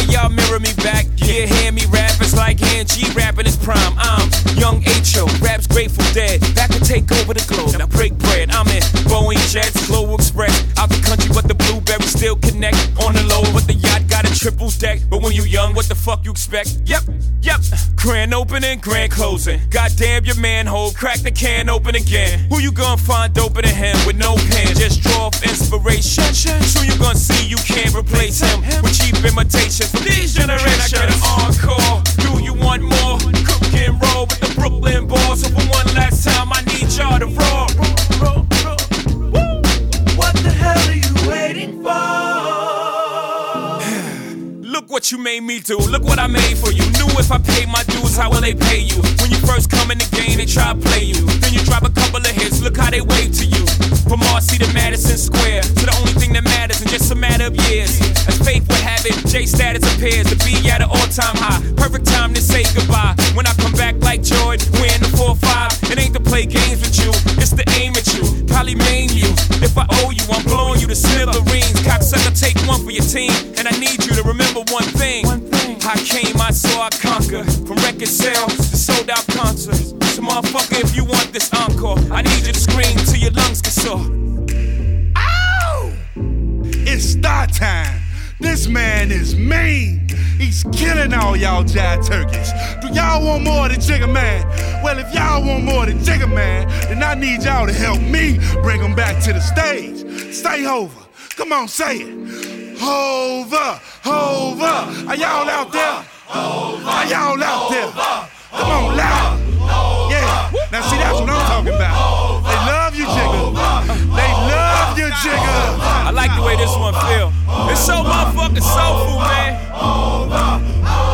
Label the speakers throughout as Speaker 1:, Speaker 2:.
Speaker 1: of y'all mirror me back. Yeah, hear me rap, it's like hearing G rapping his prime. I'm young H.O., raps Grateful Dead. Back to take over the globe, now break bread. I'm in Boeing Jets, Global Express. Out the country, but the blueberries still connect. On the low, but the yacht got a triple deck. But when you young, what the fuck you expect? Yep. Grand opening, grand closing. Goddamn your manhole, crack the can open again. Who you gonna find open than him with no pen? Just draw off inspiration. Soon you gonna see you can't replace him with cheap imitations from these generations. Can I get an encore? Do you want more? Cook and roll with the Brooklyn Balls. So for one last time, I need y'all to roar.
Speaker 2: What the hell are you waiting for?
Speaker 1: Look what you made me do, look what I made for you. Knew if I paid my dues, how will they pay you? When you first come in the game, they try to play you. Then you drop a couple of hits, look how they wave to you. From Marcy to Madison Square, to the only thing that matters in just a matter of years. As fate would have it, J status appears to be at an all-time high. Perfect time to say goodbye. When I come back like Jordan, we're in the 4-5. It ain't to play games with you, it's to aim at you. Probably maim you. If I owe you, I'm blowing you to smithereens. Cocksucker, take one for your team. And I need you to remember one thing. I came, I saw, I conquer. From record sales to sold out concerts. So motherfucker, if you want this encore, I need you to scream till your lungs get sore.
Speaker 3: Ow! It's start time. This man is mean. He's killing all y'all jive turkeys. Do y'all want more than Jigga Man? Well, if y'all want more than Jigga Man, then I need y'all to help me bring him back to the stage. Say Hova. Come on, say it. Hova, Hova. Are y'all out there? Are y'all out there? Come on, loud. Yeah. Now see, that's what I'm talking about. They love you, Jigga. They love you, Jigga.
Speaker 1: I like the way this one feel. It's so motherfucking soulful, man.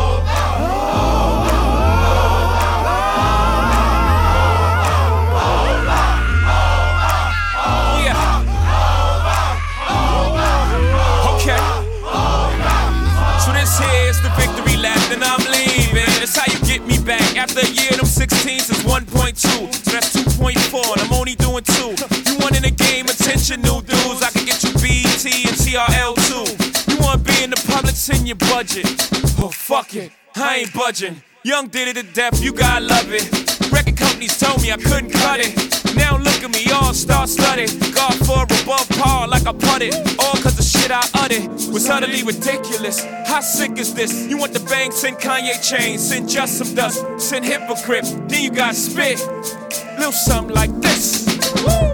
Speaker 1: The victory lap, then I'm leaving. That's how you get me back. After a year, them 16s is 1.2. So that's 2.4, and I'm only doing 2. You want in the game, attention, new dudes. I can get you BT and TRL too. You want to be in the public, send your budget. Oh, fuck it, I ain't budging. Young did it to death, you gotta love it. Record companies told me I couldn't cut it. Now look at me, all star studded. God for above par like I putted. All cause the shit I uttered was utterly ridiculous. How sick is this? You want the bang, send Kanye chains. Send just some dust, send hypocrite. Then you got spit. Little something like this. Woo!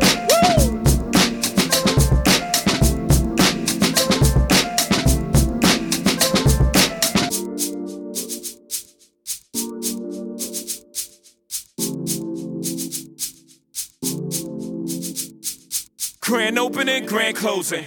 Speaker 1: Grand opening, grand closing.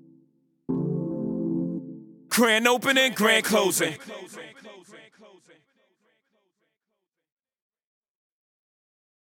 Speaker 1: Grand opening, grand closing.